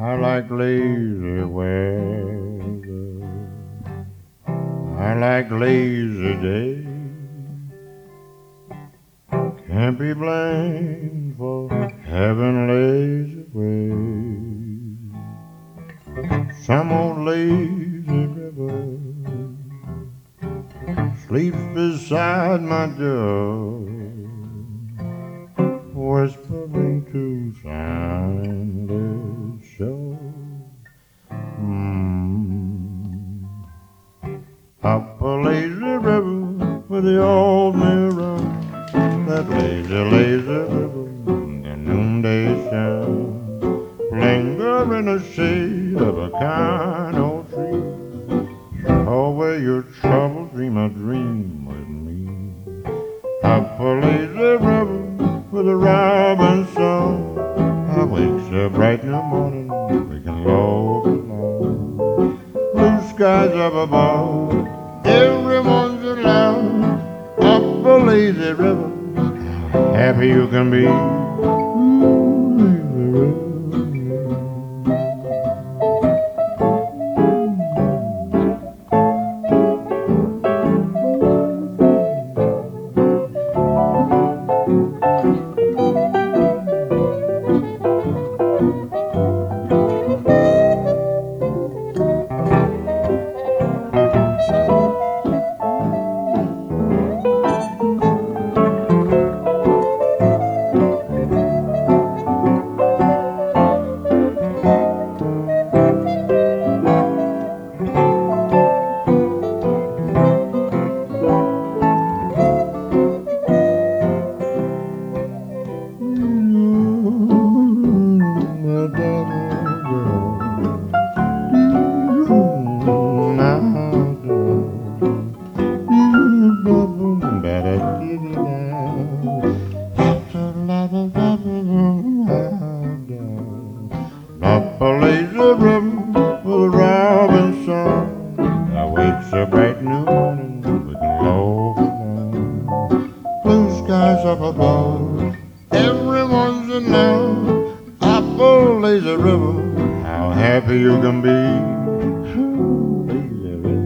I like lazy weather. I like lazy days. Can't be blamed for having lazy ways. Some old lazy river sleeps beside my door, whispering to soundless shore. Up a lazy river with the old mill run, that lazy, lazy river in the noonday sun. Linger in the shade of a kind old tree. Throw away your troubles, dream a dream with me. Up a lazy river with a robin song. I wakes up bright in the morning, we can loaf along. Blue skies up above, everyone's in love. Up a lazy river, how happy you can be. Up a lazy river with a robin song. I wakes up bright in the morning, we can loaf along. Blue skies up above, everyone's in love. Up a lazy river, how happy you can be. Lazy river.